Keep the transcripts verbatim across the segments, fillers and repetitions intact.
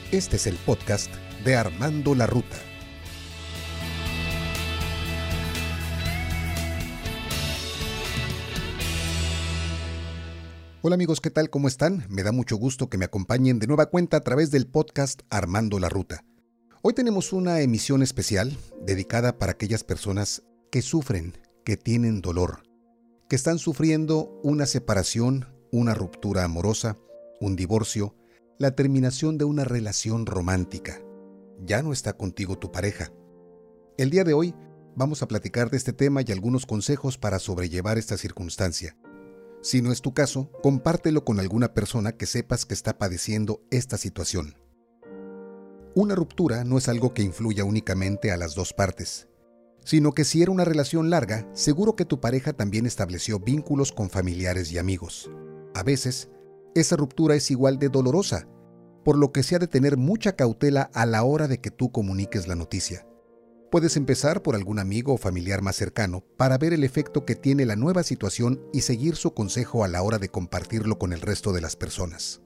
Este es el podcast de Armando la Ruta. Hola amigos, ¿qué tal? ¿Cómo están? Me da mucho gusto que me acompañen de nueva cuenta a través del podcast Armando la Ruta. Hoy tenemos una emisión especial dedicada para aquellas personas que sufren, que tienen dolor, que están sufriendo una separación, una ruptura amorosa, un divorcio, la terminación de una relación romántica. Ya no está contigo tu pareja. El día de hoy vamos a platicar de este tema y algunos consejos para sobrellevar esta circunstancia. Si no es tu caso, compártelo con alguna persona que sepas que está padeciendo esta situación. Una ruptura no es algo que influya únicamente a las dos partes, sino que si era una relación larga, seguro que tu pareja también estableció vínculos con familiares y amigos. A veces, esa ruptura es igual de dolorosa, por lo que se ha de tener mucha cautela a la hora de que tú comuniques la noticia. Puedes empezar por algún amigo o familiar más cercano para ver el efecto que tiene la nueva situación y seguir su consejo a la hora de compartirlo con el resto de las personas.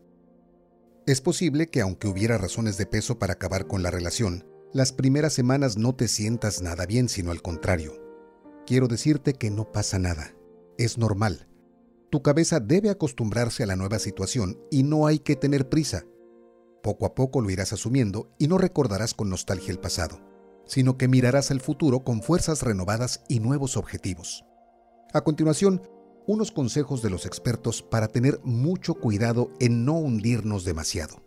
Es posible que aunque hubiera razones de peso para acabar con la relación, las primeras semanas no te sientas nada bien, sino al contrario. Quiero decirte que no pasa nada. Es normal. Tu cabeza debe acostumbrarse a la nueva situación y no hay que tener prisa. Poco a poco lo irás asumiendo y no recordarás con nostalgia el pasado, sino que mirarás al futuro con fuerzas renovadas y nuevos objetivos. A continuación, unos consejos de los expertos para tener mucho cuidado en no hundirnos demasiado.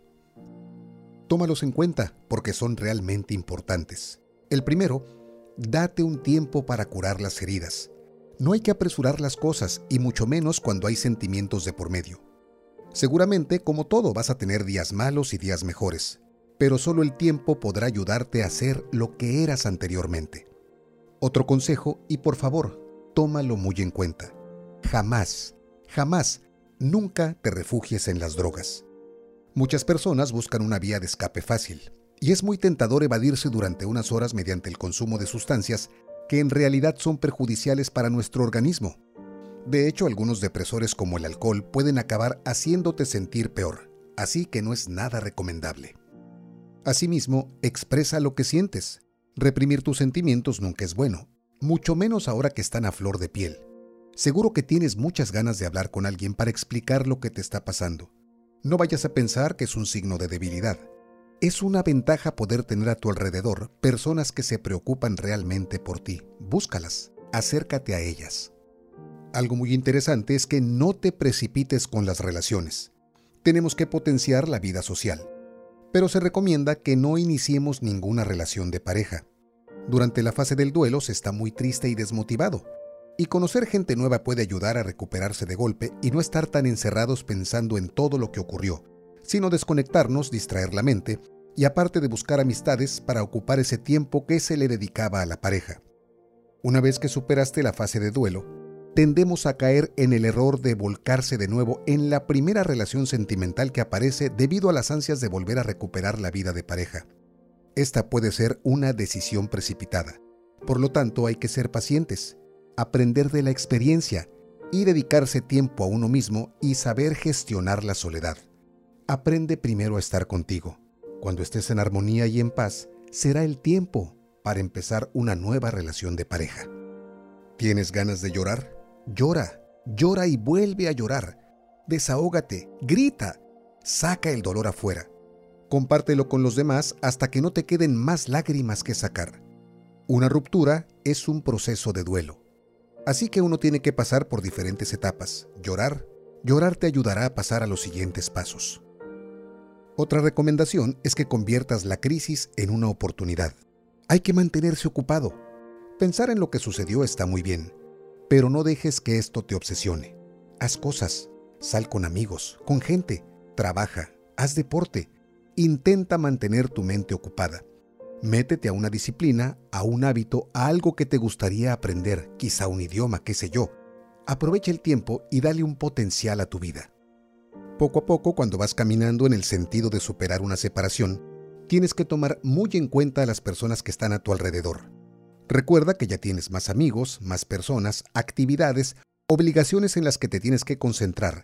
Tómalos en cuenta porque son realmente importantes. El primero, date un tiempo para curar las heridas. No hay que apresurar las cosas y mucho menos cuando hay sentimientos de por medio. Seguramente, como todo, vas a tener días malos y días mejores, pero solo el tiempo podrá ayudarte a ser lo que eras anteriormente. Otro consejo, y por favor, tómalo muy en cuenta. Jamás, jamás, nunca te refugies en las drogas. Muchas personas buscan una vía de escape fácil, y es muy tentador evadirse durante unas horas mediante el consumo de sustancias que en realidad son perjudiciales para nuestro organismo. De hecho, algunos depresores como el alcohol pueden acabar haciéndote sentir peor, así que no es nada recomendable. Asimismo, expresa lo que sientes. Reprimir tus sentimientos nunca es bueno, mucho menos ahora que están a flor de piel. Seguro que tienes muchas ganas de hablar con alguien para explicar lo que te está pasando. No vayas a pensar que es un signo de debilidad. Es una ventaja poder tener a tu alrededor personas que se preocupan realmente por ti. Búscalas, acércate a ellas. Algo muy interesante es que no te precipites con las relaciones. Tenemos que potenciar la vida social, pero se recomienda que no iniciemos ninguna relación de pareja. Durante la fase del duelo se está muy triste y desmotivado, y conocer gente nueva puede ayudar a recuperarse de golpe y no estar tan encerrados pensando en todo lo que ocurrió, sino desconectarnos, distraer la mente y aparte de buscar amistades para ocupar ese tiempo que se le dedicaba a la pareja. Una vez que superaste la fase de duelo, tendemos a caer en el error de volcarse de nuevo en la primera relación sentimental que aparece debido a las ansias de volver a recuperar la vida de pareja. Esta puede ser una decisión precipitada. Por lo tanto, hay que ser pacientes, aprender de la experiencia y dedicarse tiempo a uno mismo y saber gestionar la soledad. Aprende primero a estar contigo. Cuando estés en armonía y en paz, será el tiempo para empezar una nueva relación de pareja. ¿Tienes ganas de llorar? Llora, llora y vuelve a llorar. Desahógate, grita, saca el dolor afuera. Compártelo con los demás hasta que no te queden más lágrimas que sacar. Una ruptura es un proceso de duelo. Así que uno tiene que pasar por diferentes etapas. Llorar, llorar te ayudará a pasar a los siguientes pasos. Otra recomendación es que conviertas la crisis en una oportunidad. Hay que mantenerse ocupado. Pensar en lo que sucedió está muy bien, pero no dejes que esto te obsesione. Haz cosas, sal con amigos, con gente, trabaja, haz deporte, intenta mantener tu mente ocupada. Métete a una disciplina, a un hábito, a algo que te gustaría aprender, quizá un idioma, qué sé yo. Aprovecha el tiempo y dale un potencial a tu vida. Poco a poco, cuando vas caminando en el sentido de superar una separación, tienes que tomar muy en cuenta a las personas que están a tu alrededor. Recuerda que ya tienes más amigos, más personas, actividades, obligaciones en las que te tienes que concentrar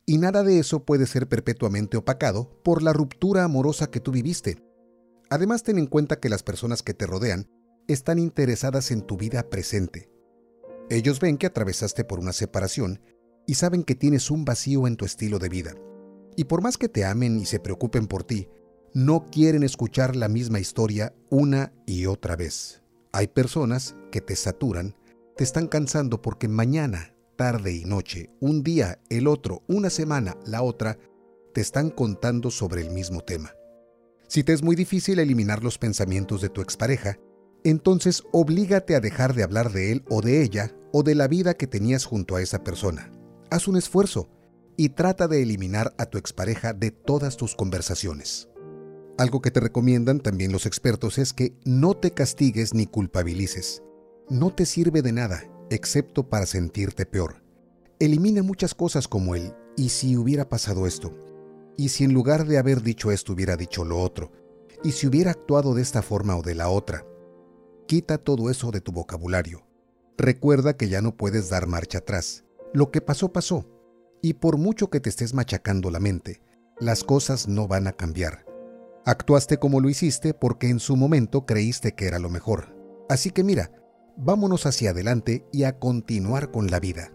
Y nada de eso puede ser perpetuamente opacado por la ruptura amorosa que tú viviste. Además, ten en cuenta que las personas que te rodean están interesadas en tu vida presente. Ellos ven que atravesaste por una separación y saben que tienes un vacío en tu estilo de vida. Y por más que te amen y se preocupen por ti, no quieren escuchar la misma historia una y otra vez. Hay personas que te saturan, te están cansando porque mañana, tarde y noche, un día, el otro, una semana, la otra, te están contando sobre el mismo tema. Si te es muy difícil eliminar los pensamientos de tu expareja, entonces oblígate a dejar de hablar de él o de ella o de la vida que tenías junto a esa persona. Haz un esfuerzo y trata de eliminar a tu expareja de todas tus conversaciones. Algo que te recomiendan también los expertos es que no te castigues ni culpabilices. No te sirve de nada, excepto para sentirte peor. Elimina muchas cosas como el ¿y si hubiera pasado esto? ¿Y si en lugar de haber dicho esto hubiera dicho lo otro? ¿Y si hubiera actuado de esta forma o de la otra? Quita todo eso de tu vocabulario. Recuerda que ya no puedes dar marcha atrás. Lo que pasó, pasó. Y por mucho que te estés machacando la mente, las cosas no van a cambiar. Actuaste como lo hiciste porque en su momento creíste que era lo mejor. Así que mira, vámonos hacia adelante y a continuar con la vida.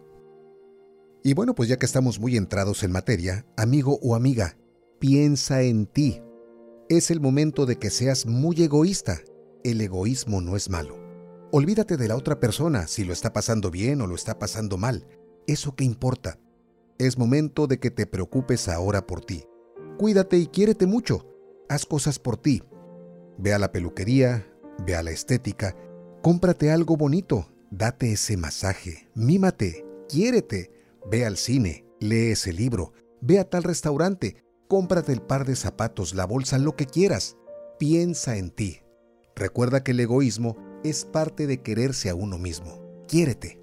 Y bueno, pues ya que estamos muy entrados en materia, amigo o amiga, piensa en ti. Es el momento de que seas muy egoísta. El egoísmo no es malo. Olvídate de la otra persona, si lo está pasando bien o lo está pasando mal. ¿Eso qué importa? Es momento de que te preocupes ahora por ti. Cuídate y quiérete mucho. Haz cosas por ti. Ve a la peluquería, ve a la estética, cómprate algo bonito, date ese masaje, mímate, quiérete, ve al cine, lee ese libro, ve a tal restaurante, cómprate el par de zapatos, la bolsa, lo que quieras. Piensa en ti. Recuerda que el egoísmo es parte de quererse a uno mismo. Quiérete.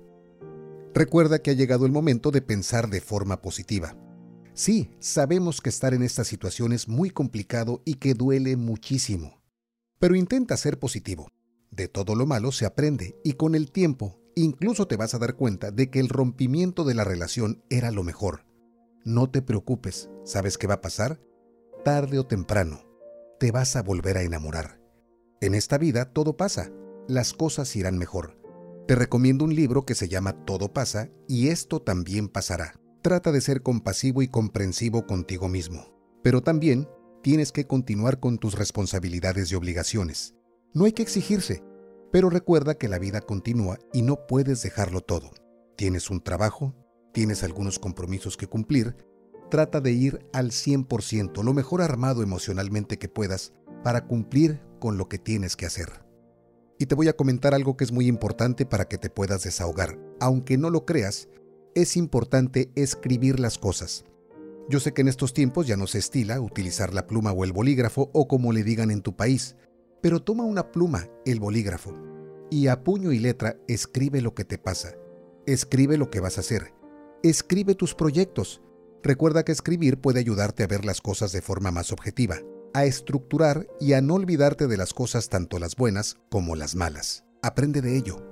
Recuerda que ha llegado el momento de pensar de forma positiva. Sí, sabemos que estar en esta situación es muy complicado y que duele muchísimo. Pero intenta ser positivo. De todo lo malo se aprende y con el tiempo incluso te vas a dar cuenta de que el rompimiento de la relación era lo mejor. No te preocupes, ¿sabes qué va a pasar? Tarde o temprano, te vas a volver a enamorar. En esta vida todo pasa, las cosas irán mejor. Te recomiendo un libro que se llama Todo pasa y esto también pasará. Trata de ser compasivo y comprensivo contigo mismo, pero también tienes que continuar con tus responsabilidades y obligaciones. No hay que exigirse, pero recuerda que la vida continúa y no puedes dejarlo todo. Tienes un trabajo, tienes algunos compromisos que cumplir, trata de ir al cien por ciento, lo mejor armado emocionalmente que puedas para cumplir con lo que tienes que hacer. Y te voy a comentar algo que es muy importante para que te puedas desahogar. Aunque no lo creas, es importante escribir las cosas. Yo sé que en estos tiempos ya no se estila utilizar la pluma o el bolígrafo o como le digan en tu país, pero toma una pluma, el bolígrafo, y a puño y letra escribe lo que te pasa. Escribe lo que vas a hacer. Escribe tus proyectos. Recuerda que escribir puede ayudarte a ver las cosas de forma más objetiva, a estructurar y a no olvidarte de las cosas tanto las buenas como las malas. Aprende de ello.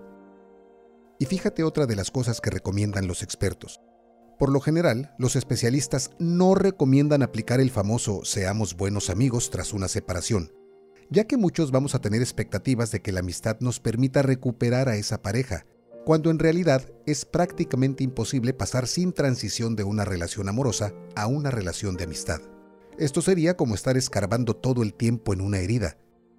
Y fíjate otra de las cosas que recomiendan los expertos. Por lo general, los especialistas no recomiendan aplicar el famoso seamos buenos amigos tras una separación, ya que muchos vamos a tener expectativas de que la amistad nos permita recuperar a esa pareja, cuando en realidad es prácticamente imposible pasar sin transición de una relación amorosa a una relación de amistad. Esto sería como estar escarbando todo el tiempo en una herida.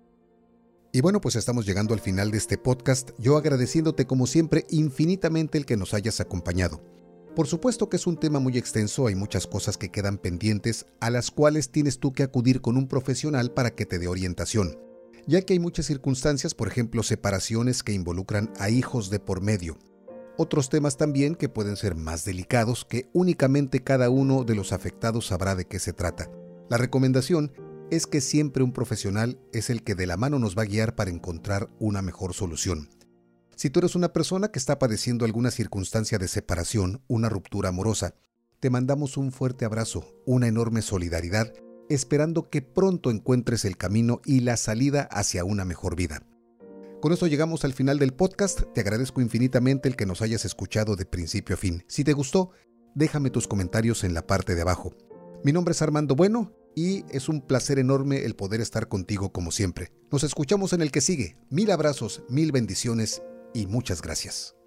Y bueno, pues estamos llegando al final de este podcast, yo agradeciéndote como siempre infinitamente el que nos hayas acompañado. Por supuesto que es un tema muy extenso, hay muchas cosas que quedan pendientes a las cuales tienes tú que acudir con un profesional para que te dé orientación, ya que hay muchas circunstancias, por ejemplo, separaciones que involucran a hijos de por medio. Otros temas también que pueden ser más delicados que únicamente cada uno de los afectados sabrá de qué se trata. La recomendación es que siempre un profesional es el que de la mano nos va a guiar para encontrar una mejor solución. Si tú eres una persona que está padeciendo alguna circunstancia de separación, una ruptura amorosa, te mandamos un fuerte abrazo, una enorme solidaridad, esperando que pronto encuentres el camino y la salida hacia una mejor vida. Con esto llegamos al final del podcast. Te agradezco infinitamente el que nos hayas escuchado de principio a fin. Si te gustó, déjame tus comentarios en la parte de abajo. Mi nombre es Armando Bueno y es un placer enorme el poder estar contigo como siempre. Nos escuchamos en el que sigue. Mil abrazos, mil bendiciones y muchas gracias.